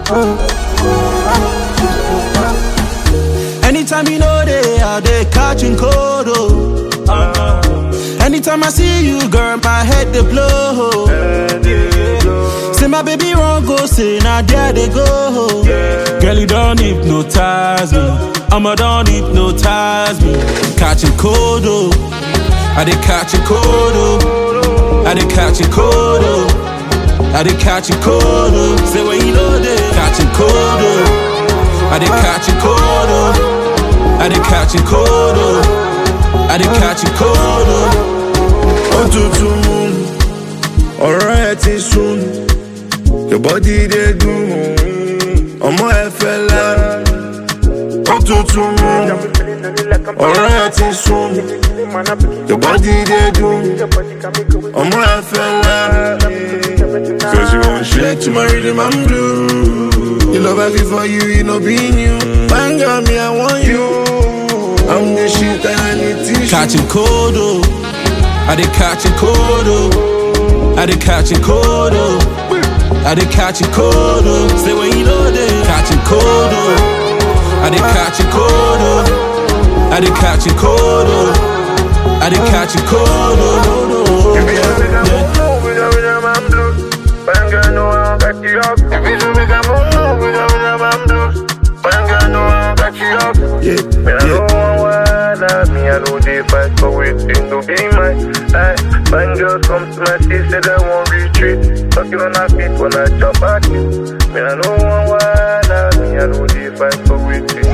Anytime you know they catching cold, oh. Anytime I see you, girl, my head they blow. Say my baby won't go, say now there they go. Girl, you don't hypnotize me. I'ma don't hypnotize me. Catching cold, oh. I dey catching cold, oh. I dey catching cold, oh. I dey catching cold, oh. Say when you know they catching cold, oh. I dey catching cold, oh. I dey catching cold, oh. I dey catching cold, oh. Òtútù moon, ọ̀rọ̀ ẹ ti sùn. Your body they do, ọmọ ẹ fẹ́ lánàá. Òtútù moon, ọ̀rọ̀ ẹ ti sùn. Your body they do, ọmọ ẹ fẹ́ lánàá. Cause you want shit to my rhythm and blue. You love every for you, you know being you. Bang on me, I want you. I'm the shit and I need tissue. Catching cold, oh. I dey catching cold, oh. I dey catching cold, oh. I dey catching cold, oh. Say when you know they catching cold, oh. I dey catching cold, oh. I dey catching cold, oh. I dey catching cold, oh. If you make a move with a man blues, bang on no one got you up. If you make a move with a man blues, bang on no one got you up. Yeah, me I don't want wild, me I know they fight for waiting to be mine. Fine girls come to my city, say they won't retreat. Talking on our feet when I jump at you. Me I don't want wild, me I know they fight for waiting.